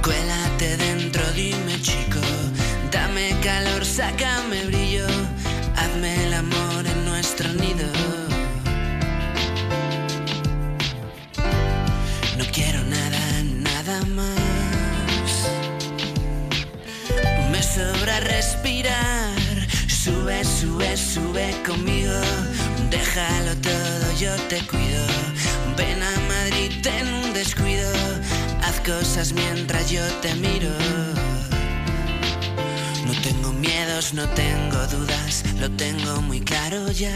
Cuélate dentro, dime chico, dame calor, sácame brillo, hazme el amor en nuestro nido. No quiero nada, nada más. Me sobra respirar. Sube, sube, sube conmigo. Déjalo todo, yo te cuido. Ven a Madrid, ten un descuido. Haz cosas mientras yo te miro. No tengo miedos, no tengo dudas, lo tengo muy claro ya.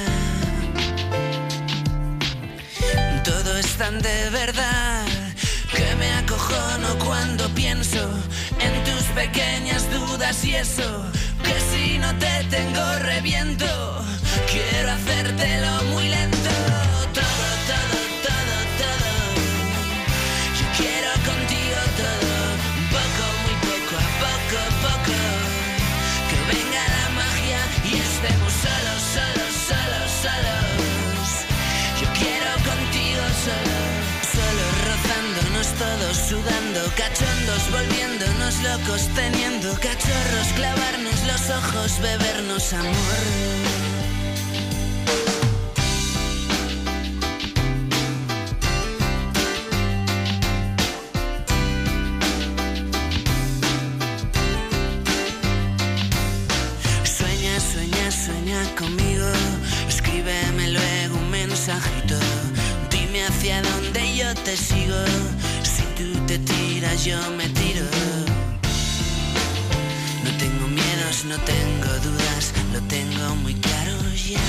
Todo es tan de verdad que me acojono cuando pienso en tus pequeñas dudas y eso, que si no te tengo reviento. Quiero hacértelo muy lento. Todo, todo, todo, todo. Yo quiero contigo todo. Poco, muy poco, a poco, poco. Que venga la magia y estemos solos, solos, solos, solos. Yo quiero contigo solo. Solo rozándonos todos, sudando, cachondos, volviéndonos locos, teniendo cachorros, clavarnos los ojos, bebernos amor. Sueña conmigo, escríbeme luego un mensajito. Dime hacia dónde yo te sigo. Si tú te tiras, yo me tiro. No tengo miedos, no tengo dudas, lo tengo muy claro ya.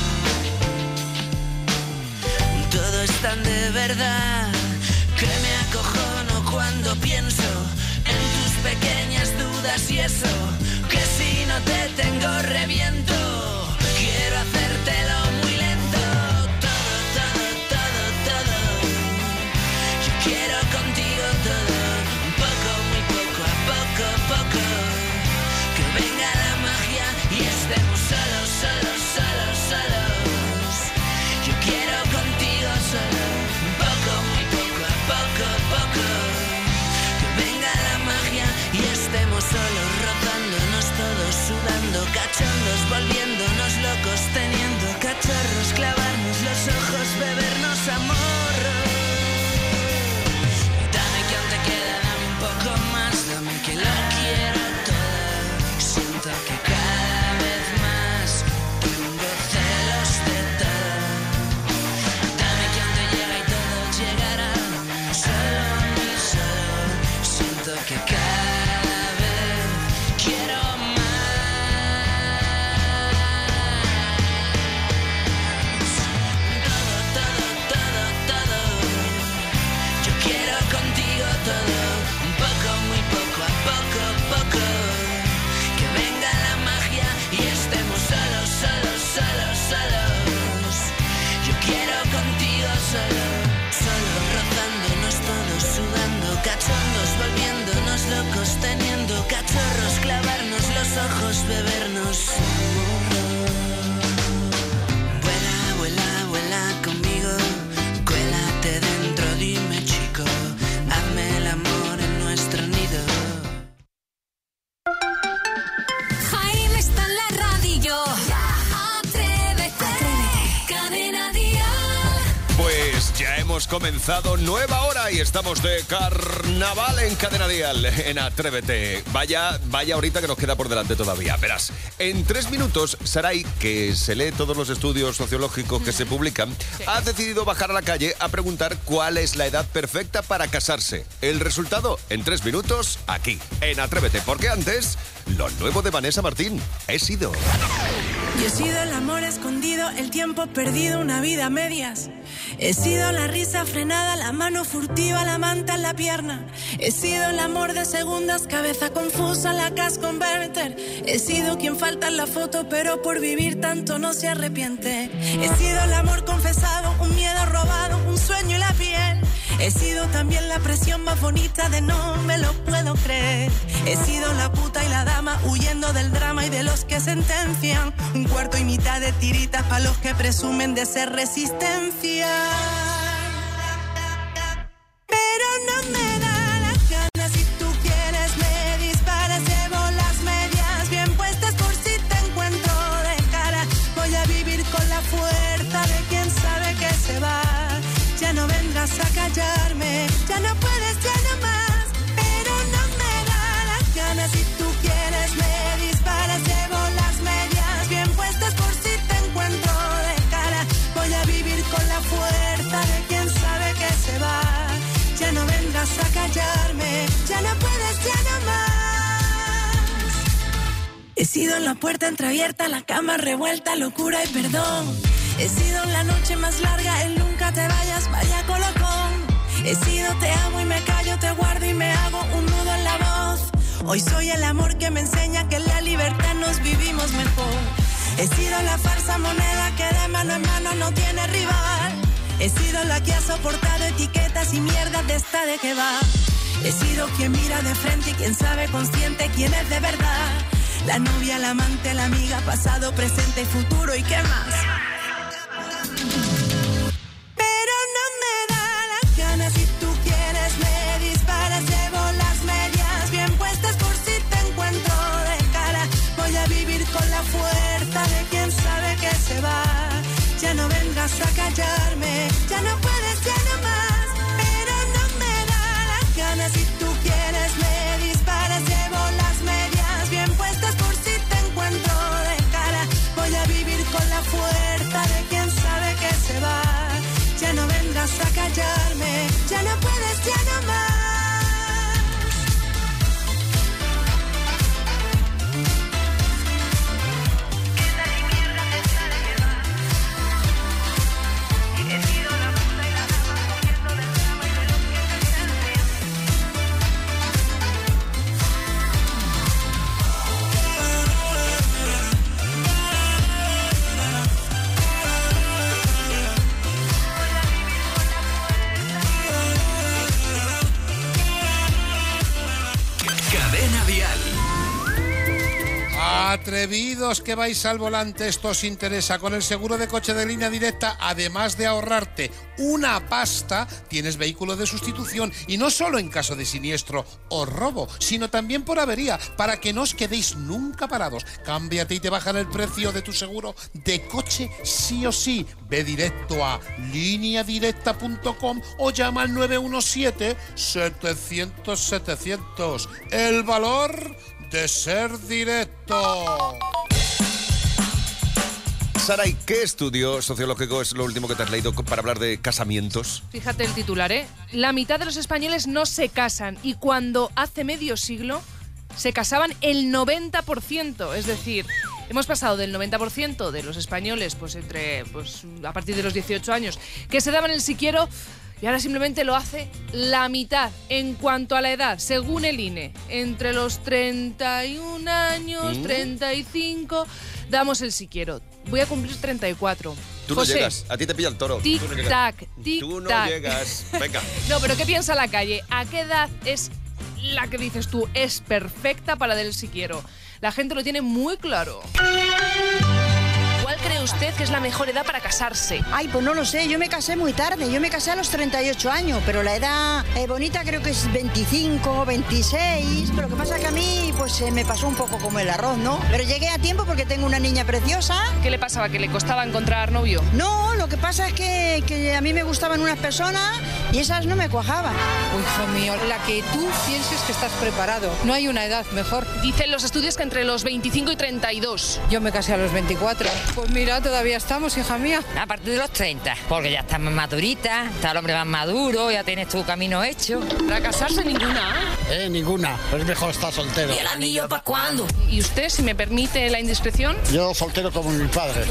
Todo es tan de verdad que me acojono cuando pienso en tus pequeñas dudas y eso, que si no te tengo reviento. Quiero hacértelo muy lento. Todo, todo, todo, todo. Yo quiero contigo todo. Un poco, muy poco, a poco, poco. Que venga la magia y estemos solos, solos, solos, solos. Yo quiero contigo solo. Un poco, muy poco, a poco, poco. Que venga la magia y estemos solos, rozándonos todos, sudando, cachondos, volviéndonos locos, teniendo cachorros, clavarnos los ojos, bebernos amor. Dame que aún te queda, dame un poco más, dame que lo quiero todo. Siento que cada vez más tengo celos de todo. Dame que aún te llega y todo llegará, solo a mí solo. Siento que cada vez quiero más. Todo, todo, todo, todo. Yo quiero contigo todo. Un poco, muy poco, a poco, poco. Que venga la magia y estemos solos, solos, solos, solos. Yo quiero contigo solo. Solo rozándonos todos, sudando, cachondos, volviéndonos locos, teniendo cachorros, clavarnos los ojos, bebernos amor. Vuela, vuela, vuela conmigo, cuélate dentro, dime chico, hazme el amor en nuestro nido. Jaime está en la radio. Atrévete. Cadena Dial. Pues ya hemos comenzado nueva hora y estamos de carnaval en Cadena Dial, en Atrévete. Vaya horita que nos queda por delante todavía. Verás, en 3 minutos, Saray, que se lee todos los estudios sociológicos que se publican, ha decidido bajar a la calle a preguntar cuál es la edad perfecta para casarse. El resultado, en 3 minutos, aquí, en Atrévete. Porque antes, lo nuevo de Vanessa Martín, He sido. Yo he sido el amor escondido, el tiempo perdido, una vida a medias. He sido la risa frenada, la mano furtiva, la manta en la pierna. He sido el amor de segundas, cabeza confusa, la cash converter. He sido quien falta en la foto, pero por vivir tanto no se arrepiente. He sido el amor confesado, un miedo robado, un sueño y la piel. He sido también la presión más bonita de no me lo puedo creer. He sido la puta y la dama huyendo del drama y de los que sentencian. Un cuarto y mitad de tiritas para los que presumen de ser resistencia. Pero no me da las ganas si tú quieres. He sido la puerta entreabierta, la cama revuelta, locura y perdón. He sido la noche más larga, el nunca te vayas, vaya colocón. He sido te amo y me callo, te guardo y me hago un nudo en la voz. Hoy soy el amor que me enseña que en la libertad nos vivimos mejor. He sido la falsa moneda que de mano en mano no tiene rival. He sido la que ha soportado etiquetas y mierdas de esta de que va. He sido quien mira de frente y quien sabe consciente quién es de verdad. La novia, la amante, la amiga, pasado, presente y futuro y qué más. Pero no me da las ganas, si tú quieres me disparas, llevo las medias bien puestas por si te encuentro de cara. Voy a vivir con la fuerza de quien sabe que se va. Ya no vengas a callarme, ya no puedes, ya no más. Pero no me da las ganas, si tú quieres me disparas, llevo las medias bien puestas por si te encuentro de cara. Voy a vivir con la fuerza de quien sabe que se va. Ya no vengas a callarme, ya no puedes, ya no más. Atrevidos que vais al volante, esto os interesa. Con el seguro de coche de Línea Directa, además de ahorrarte una pasta, tienes vehículo de sustitución, y no solo en caso de siniestro o robo, sino también por avería, para que no os quedéis nunca parados. Cámbiate y te bajan el precio de tu seguro de coche sí o sí. Ve directo a lineadirecta.com o llama al 917-700-700. El valor de ser directo. Saray, ¿qué estudio sociológico es lo último que te has leído para hablar de casamientos? Fíjate el titular, ¿eh? La mitad de los españoles no se casan, y cuando hace medio siglo se casaban el 90%. Es decir, hemos pasado del 90% de los españoles, a partir de los 18 años, que se daban el siquiero, y ahora simplemente lo hace la mitad. En cuanto a la edad, según el INE, entre los 31 años, 35, damos el siquiero. Voy a cumplir 34. Tú no llegas, a ti te pilla el toro. Tic-tac, tic-tac. Tú no llegas, venga. No, pero ¿qué piensa la calle? ¿A qué edad es la que dices tú es perfecta para del siquiero? La gente lo tiene muy claro. ¿Cuál cree usted que es la mejor edad para casarse? Ay, pues no lo sé, yo me casé muy tarde, yo me casé a los 38 años, pero la edad bonita creo que es 25, 26, pero lo que pasa es que a mí pues me pasó un poco como el arroz, ¿no? Pero llegué a tiempo porque tengo una niña preciosa. ¿Qué le pasaba? ¿Que le costaba encontrar novio? No, lo que pasa es que a mí me gustaban unas personas y esas no me cuajaban. Hijo mío, la que tú pienses que estás preparado, no hay una edad mejor. Dicen los estudios que entre los 25 y 32. Yo me casé a los 24. Pues mira, todavía estamos, hija mía. A partir de los 30, porque ya estás más madurita, está el hombre más maduro, ya tienes tu camino hecho. ¿Para casarse ninguna? Ninguna, es mejor estar soltero. ¿Y el anillo para cuándo? ¿Y usted, si me permite la indiscreción? Yo soltero como mi padre.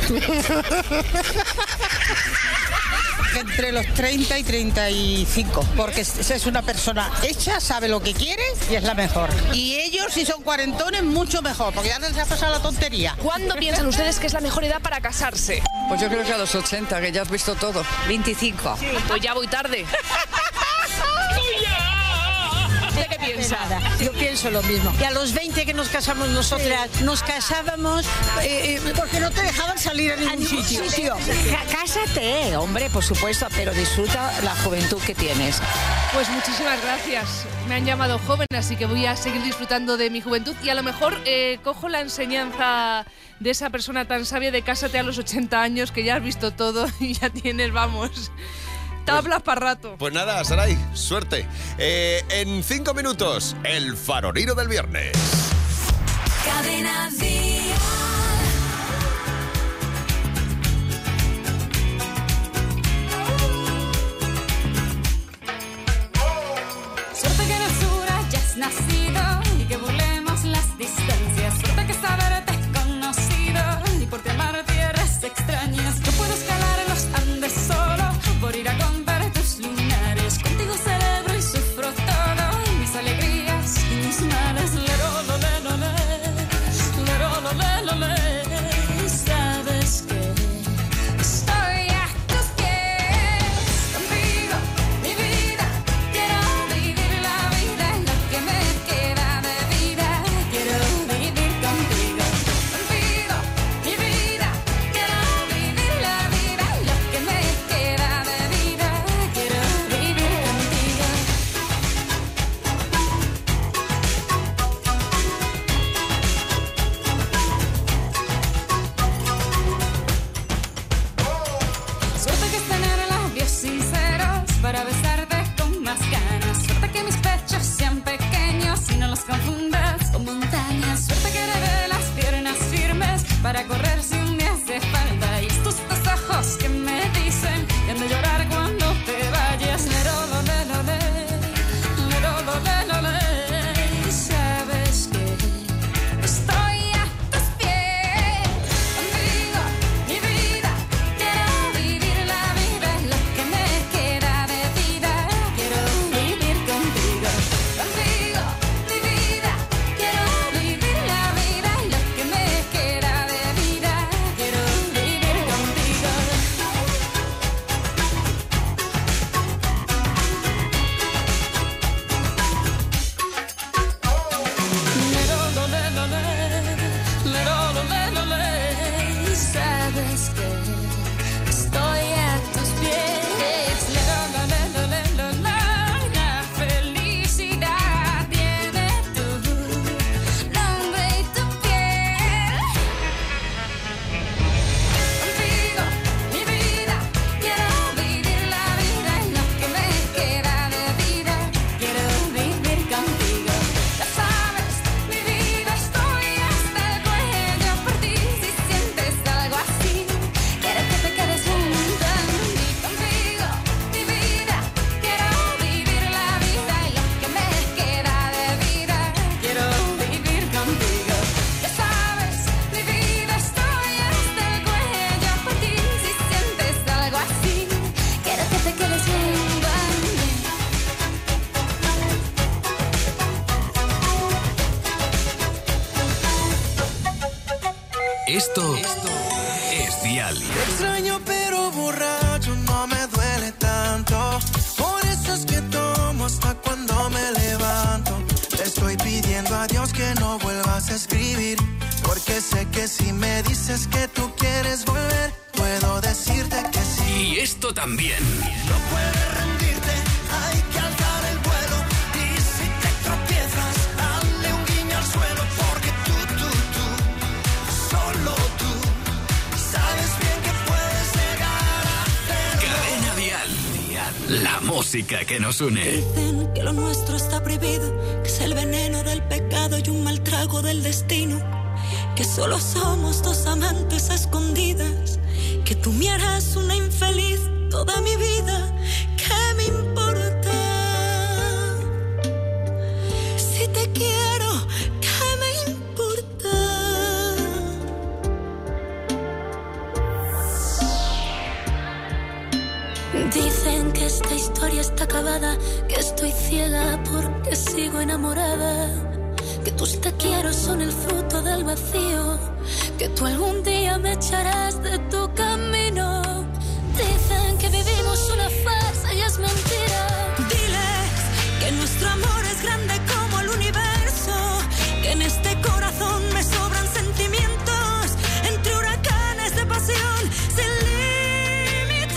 Entre los 30 y 35, porque es una persona hecha, sabe lo que quiere y es la mejor. Y ellos, si son cuarentones, mucho mejor, porque ya les ha pasado la tontería. ¿Cuándo piensan ustedes que es la mejor edad para casarse? Pues yo creo que a los 80, que ya has visto todo. 25. Sí. Pues ya voy tarde. ¿Usted qué piensa? Yo pienso lo mismo. Y a los 20 que nos casamos nosotras, nos casábamos porque no te dejaban salir a ningún sitio. Cásate, hombre, por supuesto, pero disfruta la juventud que tienes. Pues muchísimas gracias. Me han llamado joven, así que voy a seguir disfrutando de mi juventud y a lo mejor cojo la enseñanza de esa persona tan sabia de cásate a los 80 años, que ya has visto todo y ya tienes, vamos, tablas para rato. Pues nada, Saray, suerte. En 5 minutos, el farolino del viernes. Cadena Dial. Suerte que nos una ya has nacido y que burlemos las distancias. Suerte que saber Esto es Dial. Te extraño pero borracho, no me duele tanto. Por eso es que tomo hasta cuando me levanto. Te estoy pidiendo a Dios que no vuelvas a escribir, porque sé que si me dices que tú quieres volver, puedo decirte que sí. Y esto también. No puedes rendirte, hay que alzar el vuelo. Y si te tropiezas, dale un guiño al suelo, porque tú, solo tú, sabes bien que puedes llegar a hacerlo. Cadena Dial. La música que nos une. Dicen que lo nuestro está prohibido, que es el veneno del pecado y un mal trago del destino, que solo somos dos amantes a escondidas, que tú me harás una infeliz toda mi vida. ¿Qué me importa? Si te quiero, ¿qué me importa? Dicen que esta historia está acabada, que estoy ciega porque sigo enamorada, que tus te quiero son el fruto del vacío, que tú algún día me echarás de tu camino. Dicen que vivimos una farsa y es mentira. Diles que nuestro amor es grande como el universo, que en este corazón me sobran sentimientos, entre huracanes de pasión sin límites.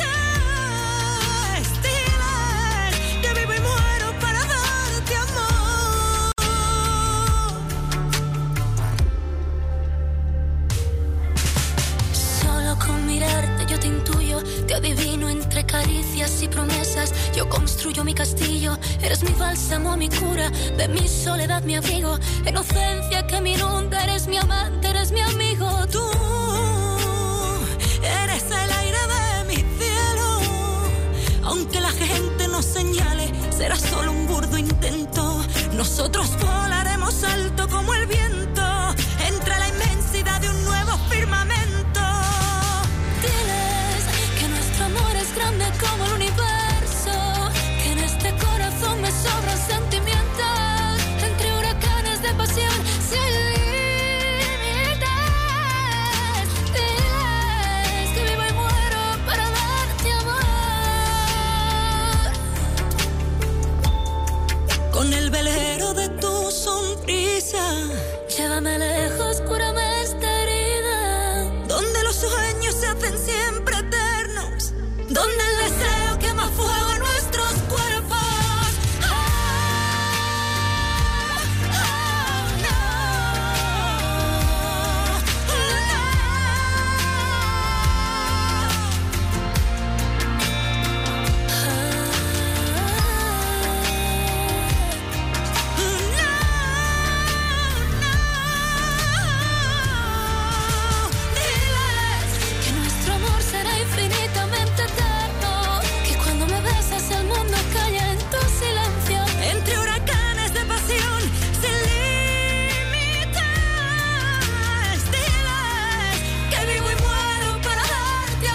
Diles que vivo y muero para darte amor. Solo con mirarte yo te intuyo, te adivino entre caricias y promesas. Yo construyo mi castillo, eres mi bálsamo, mi cura, de mi soledad mi abrigo, inocencia que me inunda, eres mi amante, eres mi amigo. Tú eres el aire de mi cielo, aunque la gente nos señale, será solo un burdo intento. Nosotros volaremos alto como el viento, entre la inmensidad de un nuevo firmamento. Grande como el universo, que en este corazón me sobran sentimientos, entre huracanes de pasión sin límites. Diles que vivo y muero para darte amor. Con el velero de tu sonrisa, llévame lejos, cúrame esta herida, donde los sueños se hacen siempre eternos, donde el deseo quema fuego en nuestros cuerpos. Diles que nuestro amor será infinitamente eterno, que cuando me besas el mundo calla en tu silencio, entre huracanes de pasión sin límites. Diles que vivo y muero para darte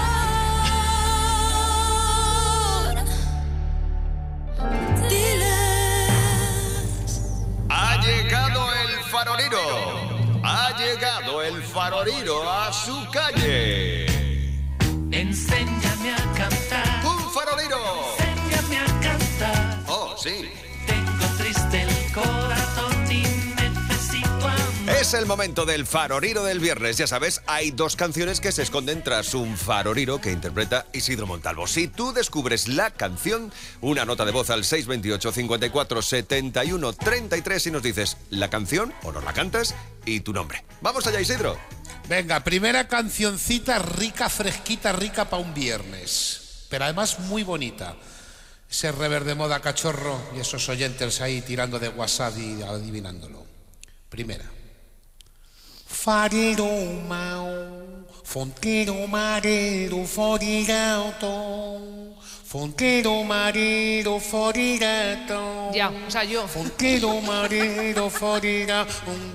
amor. Diles. Ha llegado el farolero. Ha llegado el farolero a su calle. Enséñame a cantar. ¡Un farolero! Enséñame a cantar. Oh, sí. Tengo triste el corazón y necesito amor. Es el momento del farolero del viernes. Ya sabes, hay dos canciones que se esconden tras un farolero que interpreta Isidro Montalvo. Si tú descubres la canción, una nota de voz al 628 54 71 33 y nos dices la canción o nos la cantas y tu nombre. Vamos allá, Isidro. Venga, primera cancioncita rica, fresquita, rica para un viernes. Pero además muy bonita. Ese rever de moda cachorro y esos oyentes ahí tirando de WhatsApp y adivinándolo. Primera. Farero mau, fontero marero, forigato. Fontero marero, forigato. Ya, o sea, yo. Fontero marero, forigato.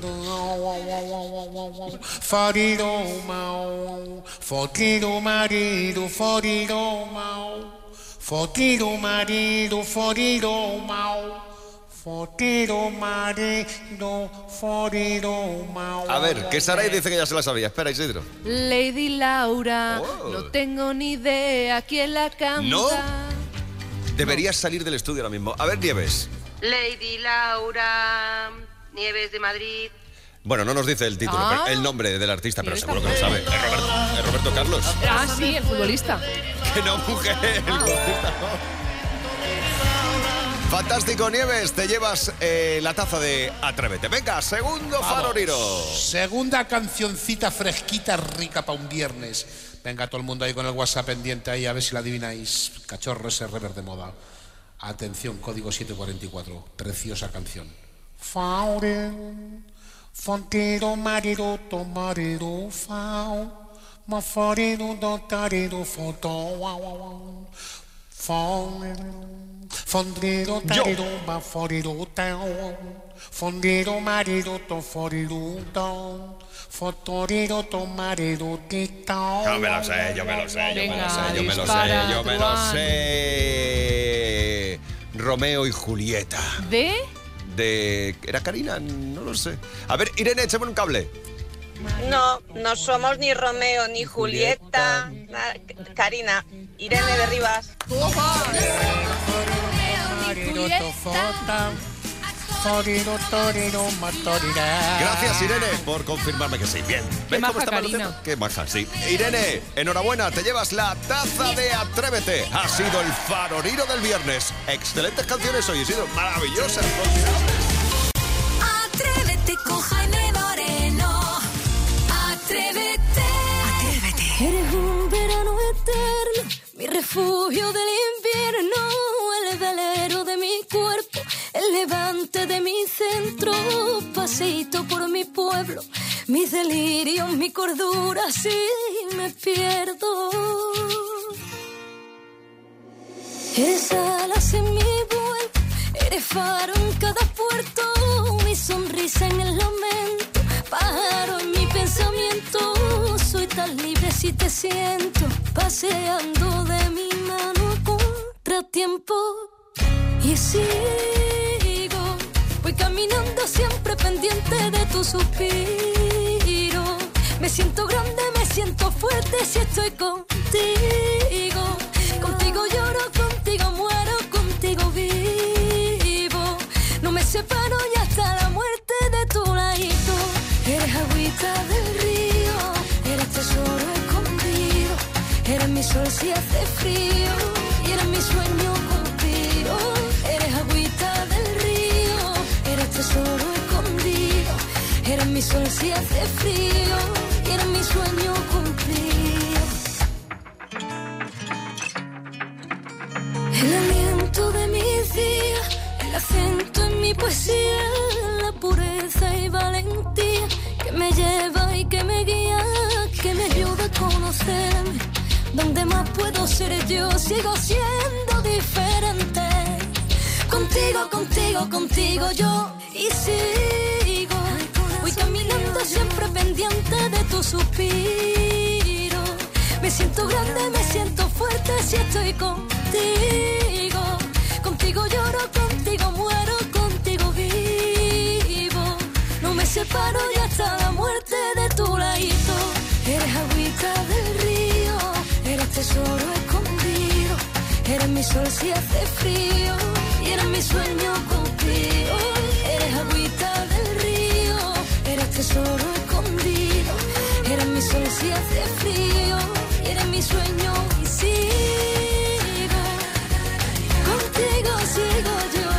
Farero mau, fontero marero, foriro mau. Fontero marero, foriro mau. A ver, que Saray dice que ya se la sabía. Espera, Isidro. Lady Laura, no tengo ni idea quién la canta. ¿No? Deberías salir del estudio ahora mismo. A ver, Nieves. Lady Laura, Nieves de Madrid. Bueno, no nos dice el título, pero el nombre del artista, pero seguro que lo sabe. Es Roberto Carlos. Ah, sí, el futbolista. Que no, mujer, el futbolista no. Fantástico, Nieves, te llevas la taza de Atrévete. Venga, segundo faroriro. Segunda cancioncita fresquita, rica para un viernes. Venga, todo el mundo ahí con el WhatsApp pendiente ahí, a ver si la adivináis. Cachorro ese rever de moda. Atención, código 744. Preciosa canción. Fontero, marido, tomarero, fao. Maforero, dotarero, fotón. Fondero, tarero, maforero, tao. Fondero, marido, toforero, tao. Fotorero, tomarero, titao. Yo me lo sé, yo me lo sé, Venga, yo me lo sé, yo me lo sé. Romeo y Julieta. ¿De? ¿Era Karina? No lo sé. A ver, Irene, échame un cable. No, no somos ni Romeo ni Julieta. Karina, Irene de Rivas. Gracias, Irene, por confirmarme que sí. Bien. Qué ¿Ves cómo maja, está mal el Karina. tema? Qué maja, sí. Irene, enhorabuena, te llevas la taza de Atrévete. Ha sido el faroriro del viernes. Excelentes canciones hoy, ha sido maravillosas. Atrévete con Jaime Moreno. Atrévete. Atrévete. Eres un verano eterno, mi refugio del invierno, el velero de mi cuerpo, el levante de mi centro, paseíto por mi pueblo, mis delirios, mi cordura, si me pierdo. Eres alas en mi vuelo, eres faro en cada puerto, mi sonrisa en el lamento, pájaro en mi pensamiento, soy tan libre si te siento, paseando de mi mano contratiempo. Y sigo, voy caminando siempre pendiente de tu suspiro, me siento grande, me siento fuerte si estoy contigo, contigo lloro, contigo muero, contigo vivo, no me separo y hasta la muerte de tu ladito. Eres agüita del río, eres tesoro escondido, eres mi sol si hace frío y eres mi sueño cumplido. Eres agüita del río, eres tesoro escondido, eres mi sol si hace frío y eres mi sueño cumplido. El aliento de mis días, el acento en mi poesía, la pureza y valentía que me lleva y que me guía, que me ayuda a conocerme. Donde más puedo ser yo, sigo siendo diferente. Contigo, contigo, contigo yo y sigo. Voy caminando siempre pendiente de tu suspiro. Me siento grande, me siento fuerte si estoy contigo. Contigo lloro, contigo muero, contigo vivo. No me separo y hasta la muerte de tu ladito. Eres agüita del río, eres tesoro escondido, eres mi sol si hace frío y eres mi sueño cumplido. Eres agüita del río, eres tesoro escondido, eres mi sol si hace frío y eres mi sueño y sigo. Contigo sigo yo.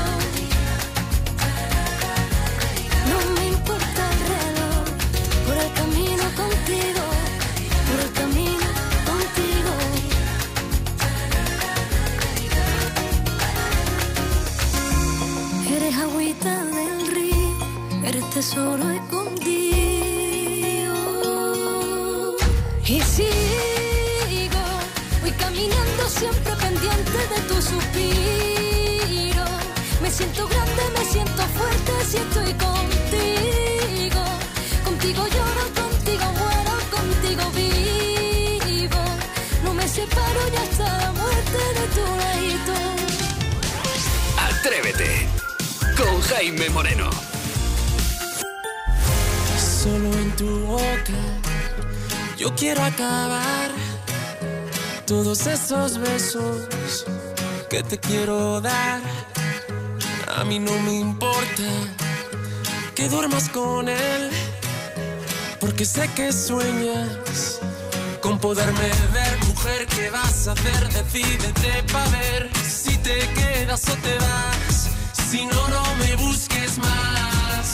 No me importa el reloj, por el camino contigo, por el camino contigo. Eres agüita del río, eres tesoro escondido. Y sigo, voy caminando siempre pendiente de tu suspiro. Me siento grande, me siento fuerte si estoy contigo. Contigo lloro, contigo muero, contigo vivo. No me separo y hasta la muerte de tu ladito. Atrévete con Jaime Moreno. Solo en tu boca yo quiero acabar todos esos besos que te quiero dar. A mí no me importa que duermas con él, porque sé que sueñas con poderme ver. Mujer, ¿qué vas a hacer? Decídete pa' ver si te quedas o te vas. Si no, no me busques más.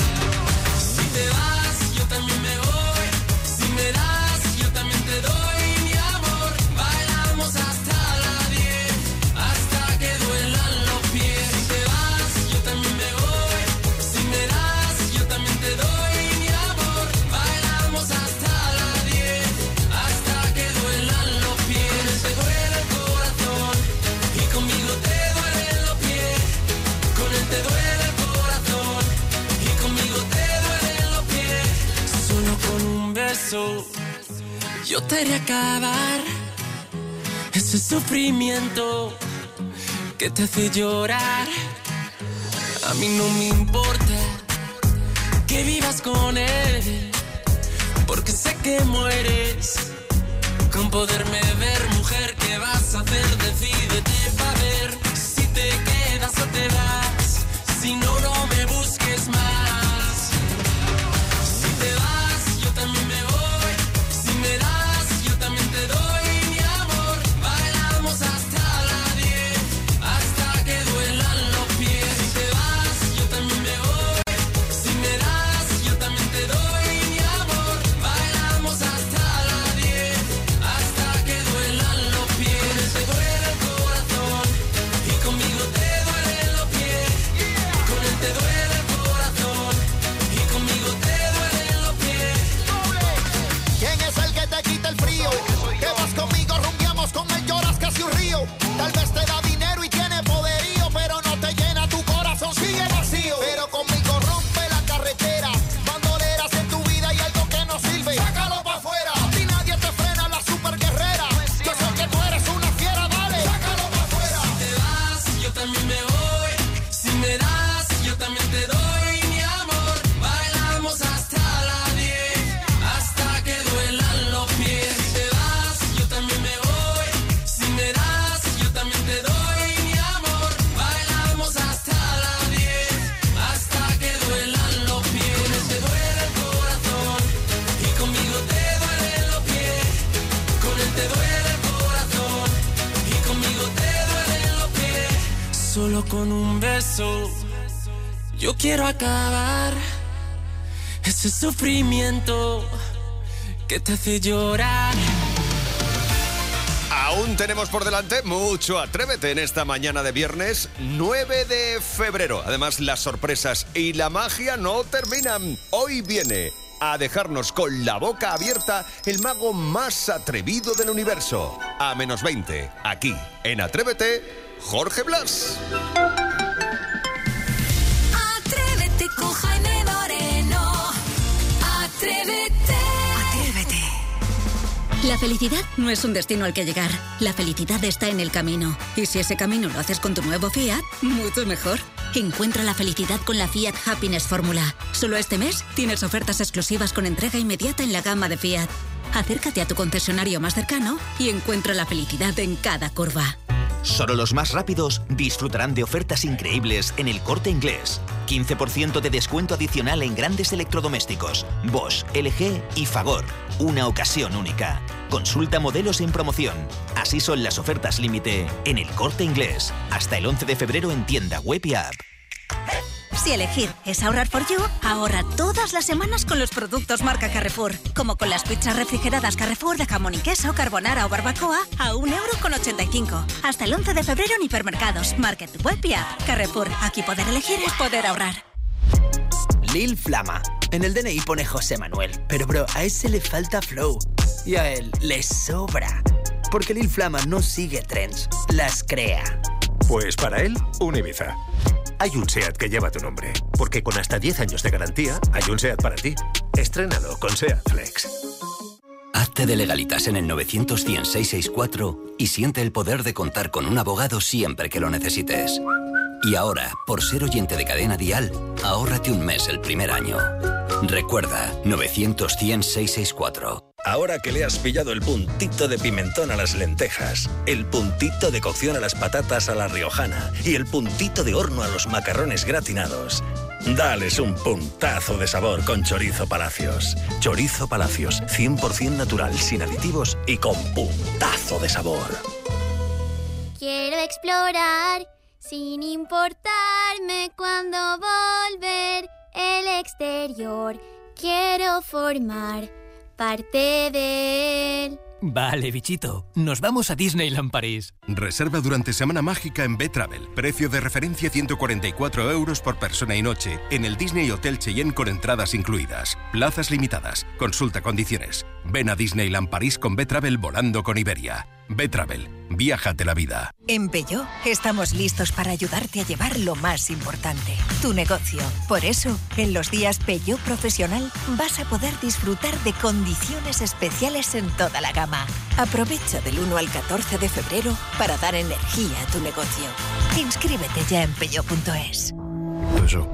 Si te vas, yo también me voy. Si me das, yo también te doy mi amor. Bailamos hasta las 10, hasta que duelan los pies. Si te vas, yo también me voy. Si me das, yo también te doy mi amor. Bailamos hasta las 10, hasta que duelan los pies. Te duele el corazón y conmigo te duelen los pies. Con él te duele el corazón y conmigo te duelen los pies. Solo con un beso yo te haré acabar ese sufrimiento que te hace llorar. A mí no me importa que vivas con él, porque sé que mueres con poderme ver. Mujer, ¿qué vas a hacer? Decídete pa' ver si te quedas o te vas. Si no, no me busques más. Si te vas, yo también me voy. Si me das, yo también te doy mi amor. Bailamos hasta las 10, hasta que duelan los pies. Si te vas, yo también me voy. Si me das, yo también te doy mi amor. Bailamos hasta las 10, hasta que duelan los pies. Te duele el corazón y conmigo te duelen los pies. Con él te duele el corazón y conmigo te duelen los pies. ¿Quién es el que te quita el frío? Que vas conmigo, rumbiamos con él, lloras casi un río. Tal vez te da dinero y tiene poderío, pero no te llena tu corazón, sigue vacío. Pero conmigo rompe la carretera, bandoleras en tu vida y algo que no sirve, sácalo pa' afuera. A ti nadie te frena, la super guerrera. Yo sé que tú eres una fiera, dale, sácalo pa' afuera. Si te vas, yo también me voy. Si me das, yo también te doy mi amor. Bailamos hasta las 10, hasta que duelan los pies. Si te vas, yo también me voy. Si me das, yo también te doy mi amor. Bailamos hasta las 10, hasta que duelan los pies. Con él te duele el corazón y conmigo te duelen los pies. Con él te duele el corazón y conmigo te duelen los pies. Solo con un beso yo quiero acabar ese sufrimiento que te hace llorar. Aún tenemos por delante mucho Atrévete en esta mañana de viernes 9 de febrero. Además, las sorpresas y la magia no terminan. Hoy viene a dejarnos con la boca abierta el mago más atrevido del universo. A menos 20, aquí en Atrévete, Jorge Blas. Atrévete con Jaime Moreno. Atrévete. Atrévete. La felicidad no es un destino al que llegar. La felicidad está en el camino. Y si ese camino lo haces con tu nuevo Fiat, mucho mejor. Encuentra la felicidad con la Fiat Happiness Fórmula. Solo este mes tienes ofertas exclusivas con entrega inmediata en la gama de Fiat. Acércate a tu concesionario más cercano y encuentra la felicidad en cada curva. Solo los más rápidos disfrutarán de ofertas increíbles en El Corte Inglés. 15% de descuento adicional en grandes electrodomésticos, Bosch, LG y Fagor. Una ocasión única. Consulta modelos en promoción. Así son las ofertas límite en El Corte Inglés. Hasta el 11 de febrero en tienda web y app. Si elegir es ahorrar for you, ahorra todas las semanas con los productos marca Carrefour. Como con las pizzas refrigeradas Carrefour de jamón y queso, carbonara o barbacoa a 1,85 €. Hasta el 11 de febrero en hipermercados, market, web y app. Carrefour, aquí poder elegir es poder ahorrar. Lil Flama. En el DNI pone José Manuel, pero bro, a ese le falta flow. Y a él le sobra. Porque Lil Flama no sigue trends, las crea. Pues para él, un Ibiza. Hay un SEAT que lleva tu nombre, porque con hasta 10 años de garantía, hay un SEAT para ti. Estrénalo con SEAT Flex. Hazte de Legalitas en el 900-100-664 y siente el poder de contar con un abogado siempre que lo necesites. Y ahora, por ser oyente de Cadena Dial, ahórrate un mes el primer año. Recuerda, 900-100-664. Ahora que le has pillado el puntito de pimentón a las lentejas, el puntito de cocción a las patatas a la riojana y el puntito de horno a los macarrones gratinados, dales un puntazo de sabor con Chorizo Palacios. Chorizo Palacios, 100% natural, sin aditivos y con puntazo de sabor. Quiero explorar sin importarme cuándo volver el exterior. Quiero formar parte de él. Vale, bichito. Nos vamos a Disneyland París. Reserva durante Semana Mágica en B-Travel. Precio de referencia 144 € por persona y noche en el Disney Hotel Cheyenne con entradas incluidas. Plazas limitadas. Consulta condiciones. Ven a Disneyland París con B-Travel volando con Iberia. B-Travel. Viájate la vida. En Peugeot estamos listos para ayudarte a llevar lo más importante, tu negocio. Por eso, en los días Peugeot Profesional vas a poder disfrutar de condiciones especiales en toda la gama. Aprovecha del 1 al 14 de febrero para dar energía a tu negocio. Inscríbete ya en peugeot.es. Peugeot.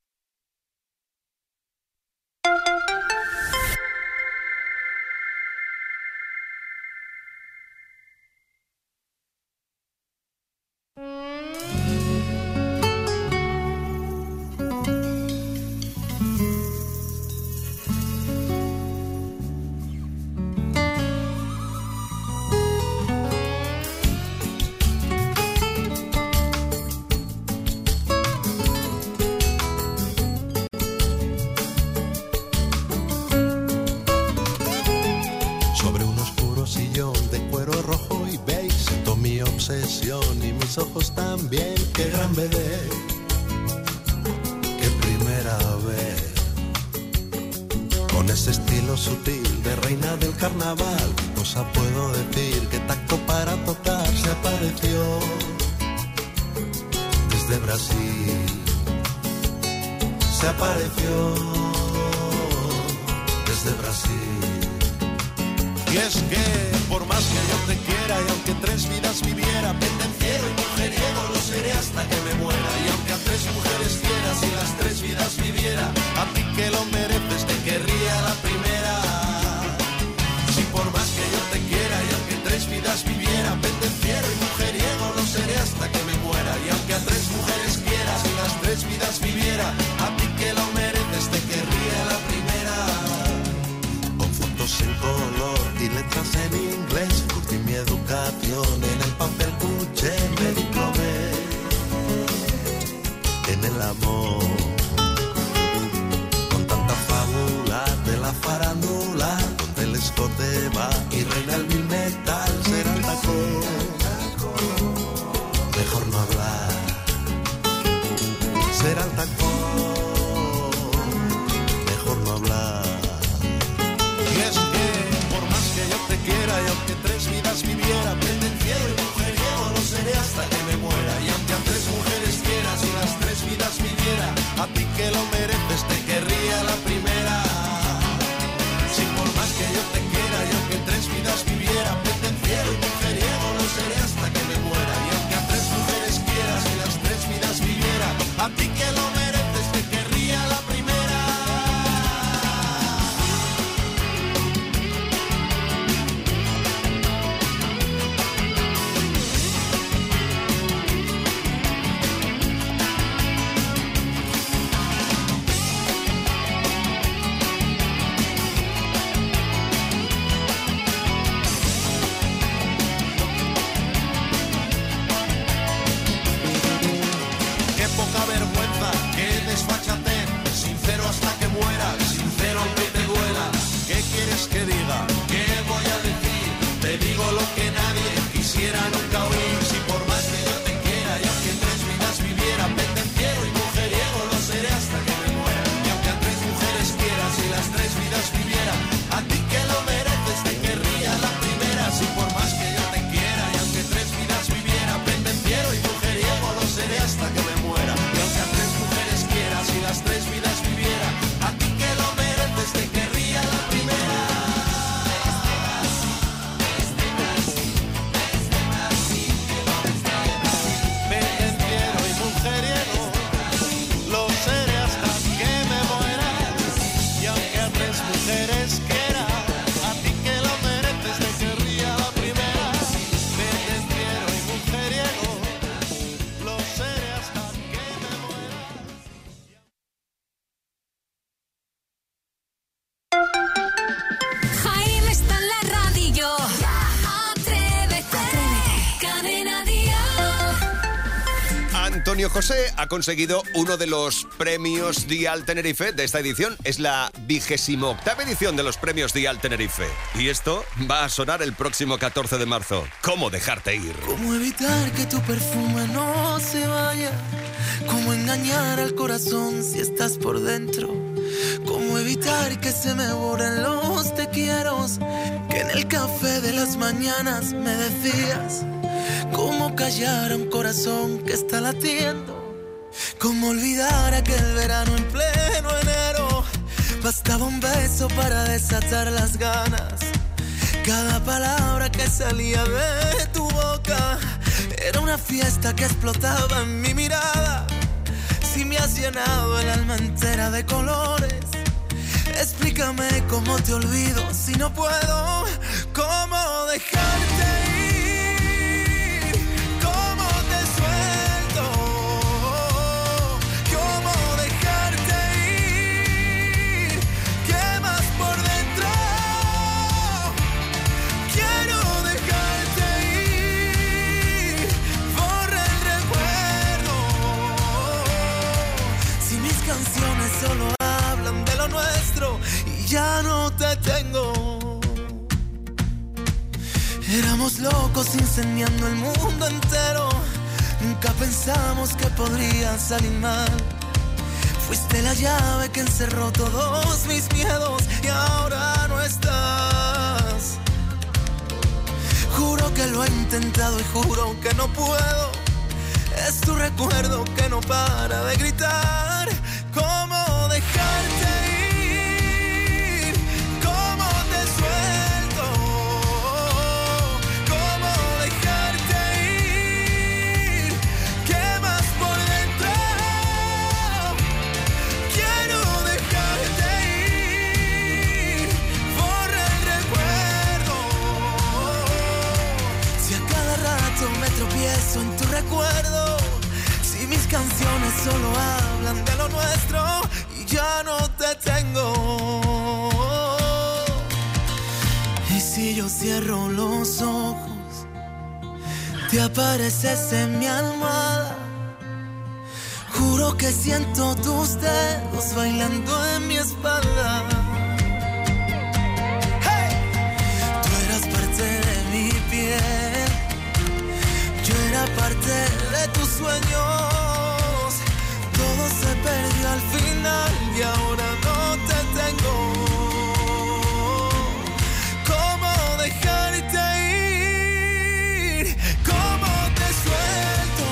Y mis ojos también, qué gran bebé, qué primera vez. Con ese estilo sutil de reina del carnaval, ¿qué cosa puedo decir? Qué tacto para tocar se apareció desde Brasil. Se apareció desde Brasil. Y es que por más que yo te quiera y aunque 3 vidas viviera, pendenciero y mujeriego lo seré hasta que me muera. Y aunque a 3 mujeres quieras y las 3 vidas viviera, a ti que lo mereces te querría la primera. Si por más que yo te quiera y aunque 3 vidas viviera, pendenciero y mujeriego lo seré hasta que me muera. Y aunque a 3 mujeres quieras y las 3 vidas viviera, a ti que lo mereces te querría la primera. Con fotos en color y letras en inglés, curtí mi educación en el papel cuché, me diplomé en el amor. Con tanta fábula de la farándula, donde el escote va y reina el mil metal, será el tacón. Mejor no hablar, será el tacón. Mejor no hablar. Y es que por más que yo te quiera y aunque 3 vidas viviera, pendenciero y mujeriego lo seré hasta que me muera. Y aunque a 3 mujeres quieras y las 3 vidas viviera, a ti que lo mereces te querría la primera. Si por más que yo te quiera y aunque 3 vidas viviera, Antonio José ha conseguido uno de los premios Dial Tenerife de esta edición. Es la 28ª edición de los premios Dial Tenerife. Y esto va a sonar el próximo 14 de marzo. ¿Cómo dejarte ir? ¿Cómo evitar que tu perfume no se vaya? ¿Cómo engañar al corazón si estás por dentro? ¿Cómo evitar que se me borren los te quieros que en el café de las mañanas me decías? ¿Cómo callar a un corazón que está latiendo? ¿Cómo olvidar aquel verano en pleno enero? Bastaba un beso para desatar las ganas. Cada palabra que salía de tu boca era una fiesta que explotaba en mi mirada. Si me has llenado el alma entera de colores, explícame cómo te olvido si no puedo. ¿Cómo dejarte ir? ¿Cómo te suelto? ¿Cómo dejarte ir? ¿Qué más por dentro? Quiero dejarte ir. Borra el recuerdo. Si mis canciones solo hablan de lo nuestro y ya no te tengo. Éramos locos incendiando el mundo entero. Nunca pensamos que podría salir mal. Fuiste la llave que encerró todos mis miedos y ahora no estás. Juro que lo he intentado y juro que no puedo. Es tu recuerdo que no para de gritar. ¿Cómo dejarte ir? ¿Cómo te suelto? ¿Cómo dejarte ir? ¿Qué más por dentro? Quiero dejarte ir. Borra el recuerdo. Si a cada rato me tropiezo en tu recuerdo, si mis canciones solo hablan de lo nuestro y ya no te tengo. Y si yo cierro los ojos, te apareces en mi almohada. Juro que siento tus dedos bailando en mi espalda. ¡Hey! Tú eras parte de mi piel, yo era parte de tus sueños. Todo se perdió al final y ahora no te tengo. ¿Cómo dejarte ir? ¿Cómo te suelto?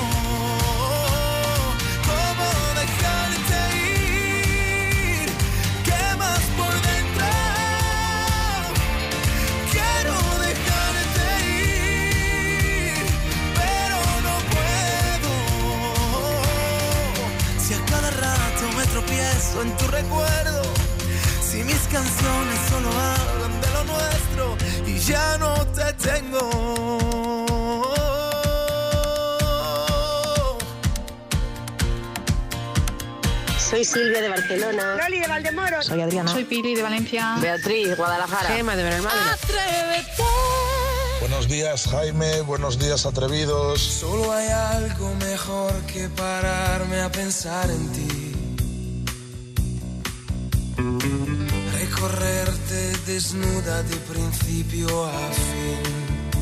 ¿Cómo dejarte ir? ¿Qué más por dentro? Quiero dejarte ir, pero no puedo. Si a cada rato me tropiezo en tu recuerdo, si mis canciones solo hablan de lo nuestro y ya no te tengo. Soy Silvia de Barcelona. Loli de Valdemoro. Soy Adriana. Soy Pili de Valencia. Beatriz, Guadalajara. Gema de Benalmádena. Atrévete. Buenos días, Jaime. Buenos días, atrevidos. Solo hay algo mejor que pararme a pensar en ti. Recorrerte desnuda de principio a fin.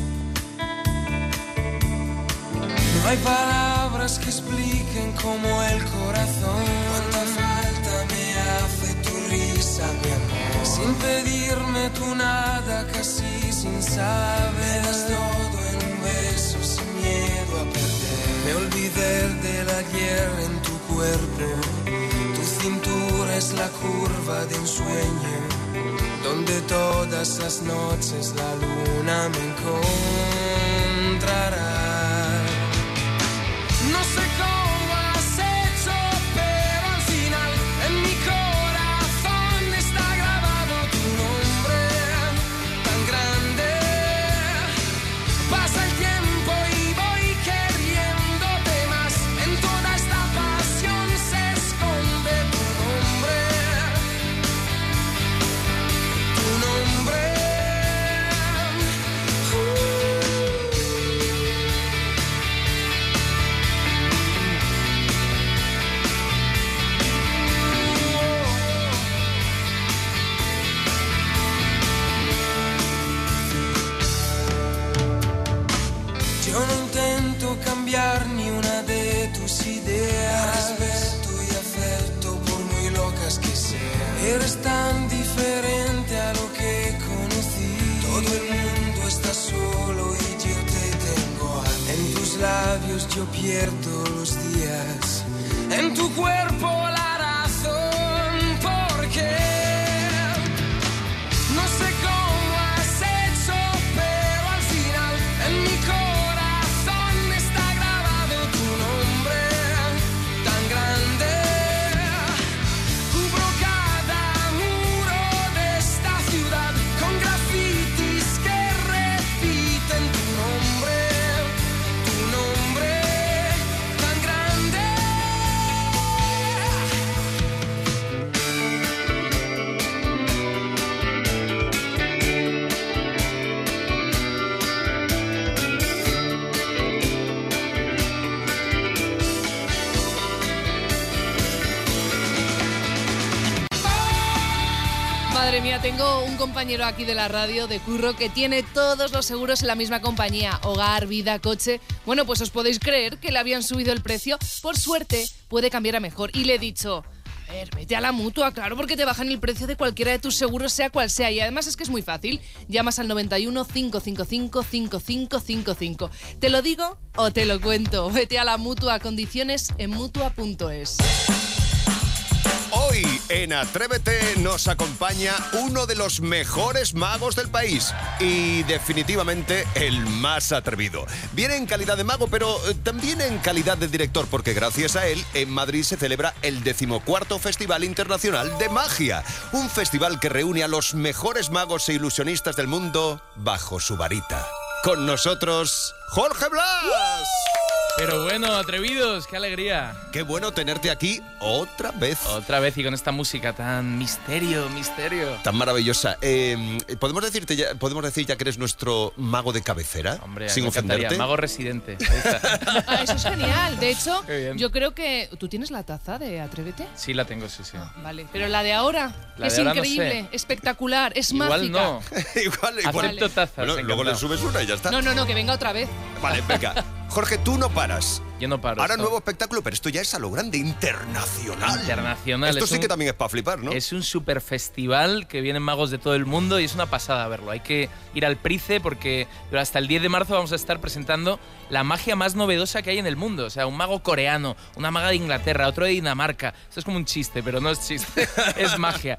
No hay palabras que expliquen cómo el corazón cuánta falta me hace tu risa, mi amor. Sin pedirme tú nada, casi sin saber. Me das todo en un beso sin miedo a perder. Me olvidé del ayer en tu cuerpo. Tu cintura es la curva de un sueño, donde todas las noches la luna me encontrará. No sé cómo has hecho, pero al final en mi corazón está grabado tu nombre tan grande. Pasa el tiempo y voy queriéndote más. En toda esta pasión se esconde tu nombre. Tu nombre. Eres tan diferente a lo que conocí. Todo el mundo está solo y yo te tengo a mí. En tus labios yo pierdo los días. En tu cuerpo la razón. ¿Por qué? No sé cómo has hecho, pero al final en mi corazón está grabado tu nombre tan grande. Cubro cada muro de esta ciudad con grafitis que repiten tu nombre tan grande. Madre mía, tengo un compañero aquí de la radio, de curro, que tiene todos los seguros en la misma compañía. Hogar, vida, coche. Bueno, pues os podéis creer que le habían subido el precio. Por suerte, puede cambiar a mejor. Y le he dicho, a ver, vete a la Mutua, claro, porque te bajan el precio de cualquiera de tus seguros, sea cual sea. Y además es que es muy fácil. Llamas al 91 555 5555. ¿Te lo digo o te lo cuento? Vete a la Mutua. Condiciones en Mutua.es. Hoy en Atrévete nos acompaña uno de los mejores magos del país y definitivamente el más atrevido. Viene en calidad de mago, pero también en calidad de director, porque gracias a él en Madrid se celebra el 14º Festival Internacional de Magia, un festival que reúne a los mejores magos e ilusionistas del mundo bajo su varita. Con nosotros, Jorge Blas. Pero bueno, atrevidos, qué alegría. Qué bueno tenerte aquí otra vez. Otra vez y con esta música tan misterio. Tan maravillosa. ¿Podemos decir ya que eres nuestro mago de cabecera? Hombre, sin me encantaría. ofenderte. Mago residente. Ahí está. Eso es genial. De hecho, yo creo que... ¿Tú tienes la taza de Atrévete? Sí, la tengo, sí. Vale, pero la de ahora, La es de ahora increíble, no sé. espectacular, es Igual mágica. no. igual. Acepto tazas. Bueno, luego le subes una y ya está. No, que venga otra vez. Vale, venga. Jorge, tú no paras. Yo no paro. Ahora nuevo espectáculo, pero esto ya es a lo grande, internacional. Internacional. Esto sí que también es para flipar, ¿no? Es un super festival que vienen magos de todo el mundo y es una pasada verlo. Hay que ir al Price porque hasta el 10 de marzo vamos a estar presentando la magia más novedosa que hay en el mundo. O sea, un mago coreano, una maga de Inglaterra, otro de Dinamarca. Esto es como un chiste, pero no es chiste, es magia.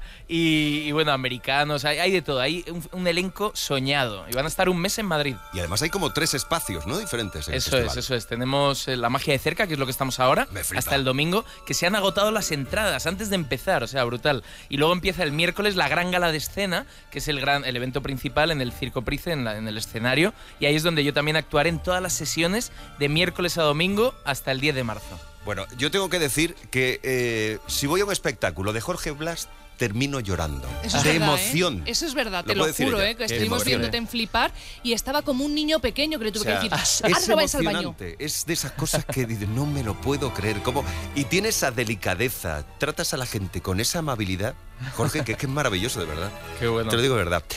Y bueno, americanos, hay de todo. Hay un elenco soñado y van a estar un mes en Madrid. Y además hay como 3 espacios, ¿no? Diferentes. Eso es. Tenemos la magia de cerca, que es lo que estamos ahora, hasta el domingo, que se han agotado las entradas antes de empezar, o sea, brutal. Y luego empieza el miércoles la gran gala de escena, que es el evento principal en el Circo Price, en el escenario, y ahí es donde yo también actuaré en todas las sesiones de miércoles a domingo hasta el 10 de marzo. Bueno, yo tengo que decir que si voy a un espectáculo de Jorge Blas, termino llorando. Eso es de verdad, emoción. Eso es verdad, te lo juro, que estuvimos viéndote en Flipar y estaba como un niño pequeño que le tuve que decir, es vais al baño. Es de esas cosas que dices, no me lo puedo creer. Y tiene esa delicadeza, tratas a la gente con esa amabilidad, Jorge, que es maravilloso, de verdad. Qué bueno. Te lo digo de verdad.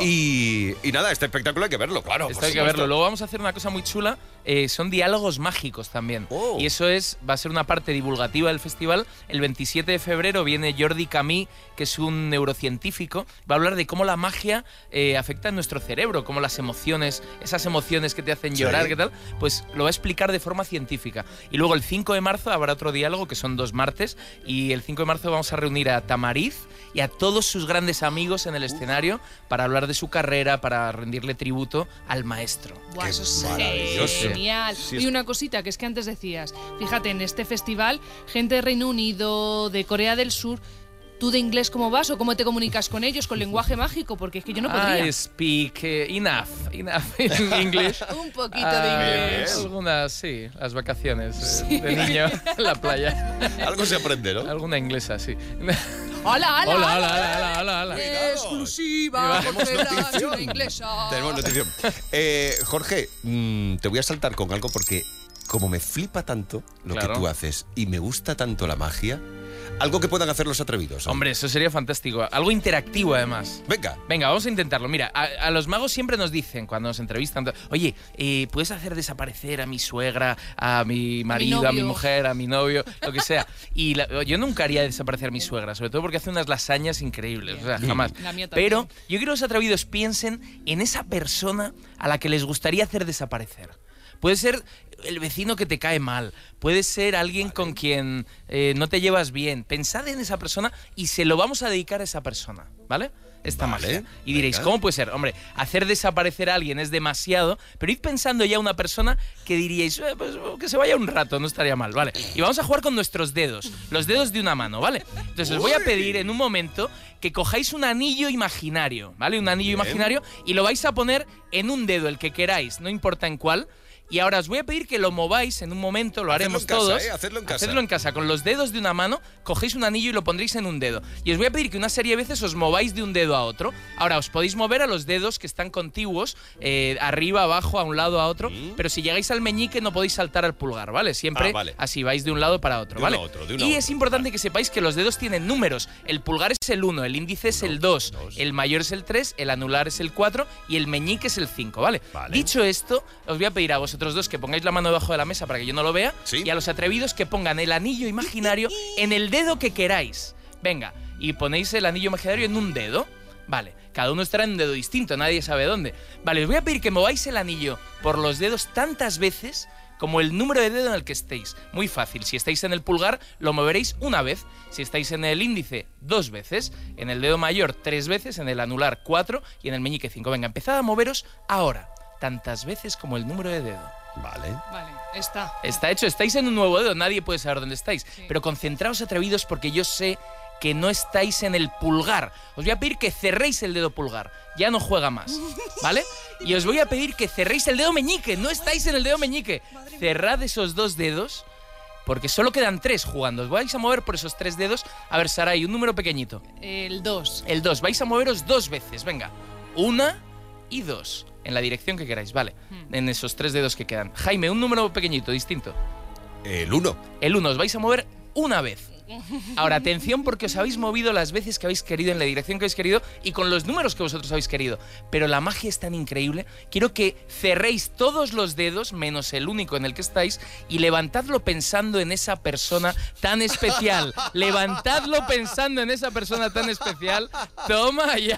Y nada, este espectáculo hay que verlo, claro. Esto hay que verlo. Luego vamos a hacer una cosa muy chula, son diálogos mágicos también. Y eso va a ser una parte divulgativa del festival. El 27 de febrero viene Jordi Camí, que es un neurocientífico, va a hablar de cómo la magia afecta en nuestro cerebro, cómo las emociones, esas emociones que te hacen llorar, ¿qué tal? Pues lo va a explicar de forma científica. Y luego el 5 de marzo habrá otro diálogo, que son 2 martes, y el 5 de marzo vamos a reunir a Tamariz y a todos sus grandes amigos en el escenario para hablar de su carrera, para rendirle tributo al maestro. Buah, eso es genial. Y una cosita, que es que antes decías, fíjate, en este festival, gente de Reino Unido, de Corea del Sur. ¿Tú de inglés cómo vas o cómo te comunicas con ellos con lenguaje mágico? Porque es que yo no podría. I speak enough in English. Un poquito de inglés. Algunas, sí, las vacaciones de niño en la playa. Algo se aprende, ¿no? Alguna inglesa, sí. Hola. Exclusiva, Jorge Blas, una inglesa. Tenemos notición. Jorge, te voy a saltar con algo porque como me flipa tanto lo que tú haces y me gusta tanto la magia, Algo que puedan hacer los atrevidos. Hombre, eso sería fantástico. Algo interactivo, además. Venga, vamos a intentarlo. Mira, a los magos siempre nos dicen, cuando nos entrevistan, oye, ¿puedes hacer desaparecer a mi suegra, a mi marido, a mi mujer, a mi novio, lo que sea? Y yo nunca haría desaparecer a mi suegra, sobre todo porque hace unas lasañas increíbles. O sea, jamás. Pero yo quiero que los atrevidos piensen en esa persona a la que les gustaría hacer desaparecer. Puede ser el vecino que te cae mal, puede ser alguien con quien no te llevas bien. Pensad en esa persona y se lo vamos a dedicar a esa persona, ¿vale? Esta magia. Y diréis, ¿cómo puede ser? Hombre, hacer desaparecer a alguien es demasiado, pero id pensando ya una persona que diríais, pues, que se vaya un rato, no estaría mal, ¿vale? Y vamos a jugar con nuestros dedos, los dedos de una mano, ¿vale? Entonces os voy a pedir en un momento que cojáis un anillo imaginario, ¿vale? Un anillo imaginario y lo vais a poner en un dedo, el que queráis, no importa en cuál. Y ahora os voy a pedir que lo mováis en un momento, lo haremos todos. Hacerlo en casa. Hacedlo en casa. Con los dedos de una mano, cogéis un anillo y lo pondréis en un dedo. Y os voy a pedir que una serie de veces os mováis de un dedo a otro. Ahora, os podéis mover a los dedos que están contiguos, arriba, abajo, a un lado, a otro. Pero si llegáis al meñique no podéis saltar al pulgar, ¿vale? Siempre así, vais de un lado para otro, ¿vale? Y es importante que sepáis que los dedos tienen números. El pulgar es el 1, el índice es el 2, el mayor es el 3, el anular es el 4 y el meñique es el 5, ¿vale? Dicho esto, os voy a pedir a vosotros dos que pongáis la mano debajo de la mesa para que yo no lo vea, y a los atrevidos que pongan el anillo imaginario en el dedo que queráis. Venga, y ponéis el anillo imaginario en un dedo. Vale, cada uno estará en un dedo distinto, nadie sabe dónde. Vale, os voy a pedir que mováis el anillo por los dedos tantas veces como el número de dedo en el que estéis. Muy fácil, si estáis en el pulgar lo moveréis una vez, si estáis en el índice 2 veces, en el dedo mayor 3 veces, en el anular 4 y en el meñique 5. Venga, empezad a moveros ahora, tantas veces como el número de dedo. Vale, está hecho, estáis en un nuevo dedo, nadie puede saber dónde estáis. Pero concentraos, atrevidos, porque yo sé que no estáis en el pulgar. Os voy a pedir que cerréis el dedo pulgar, ya no juega más, ¿vale? Y os voy a pedir que cerréis el dedo meñique, no estáis en el dedo meñique. Cerrad esos 2 dedos, porque solo quedan 3 jugando. Os vais a mover por esos 3 dedos. A ver, Saray, un número pequeñito. El 2. El 2, vais a moveros 2 veces, venga. 1 y 2. En la dirección que queráis, vale. En esos 3 dedos que quedan. Jaime, un número pequeñito, distinto. El 1. El 1, os vais a mover una vez. Ahora, atención, porque os habéis movido las veces que habéis querido, en la dirección que habéis querido y con los números que vosotros habéis querido. Pero la magia es tan increíble. Quiero que cerréis todos los dedos, menos el único en el que estáis, y levantadlo pensando en esa persona tan especial. Levantadlo pensando en esa persona tan especial. Toma ya.